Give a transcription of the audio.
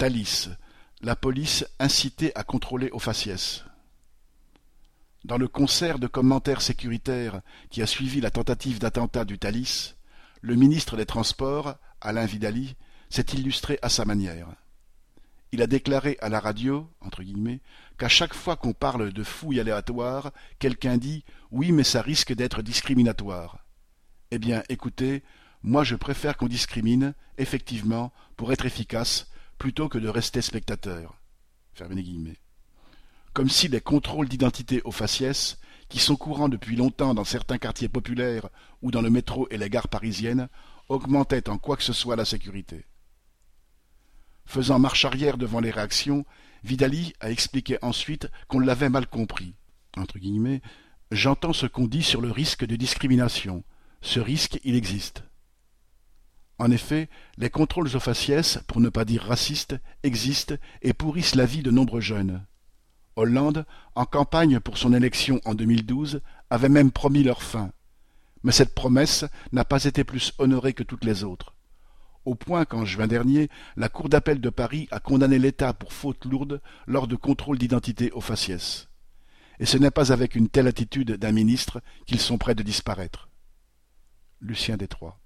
Thalys, la police incitée à contrôler au faciès. Dans le concert de commentaires sécuritaires qui a suivi la tentative d'attentat du Thalys, le ministre des Transports, Alain Vidali, s'est illustré à sa manière. Il a déclaré à la radio, entre guillemets, qu'à chaque fois qu'on parle de fouilles aléatoires, quelqu'un dit « oui, mais ça risque d'être discriminatoire ». Eh bien, écoutez, moi je préfère qu'on discrimine, effectivement, pour être efficace, plutôt que de rester spectateur. Fermez les guillemets. Comme si les contrôles d'identité au faciès, qui sont courants depuis longtemps dans certains quartiers populaires ou dans le métro et les gares parisiennes, augmentaient en quoi que ce soit la sécurité. Faisant marche arrière devant les réactions, Vidali a expliqué ensuite qu'on l'avait mal compris. Entre guillemets, « J'entends ce qu'on dit sur le risque de discrimination. Ce risque, il existe. » En effet, les contrôles au faciès, pour ne pas dire racistes, existent et pourrissent la vie de nombreux jeunes. Hollande, en campagne pour son élection en 2012, avait même promis leur fin. Mais cette promesse n'a pas été plus honorée que toutes les autres. Au point qu'en juin dernier, la Cour d'appel de Paris a condamné l'État pour faute lourde lors de contrôles d'identité au faciès. Et ce n'est pas avec une telle attitude d'un ministre qu'ils sont près de disparaître. Lucien Détroit.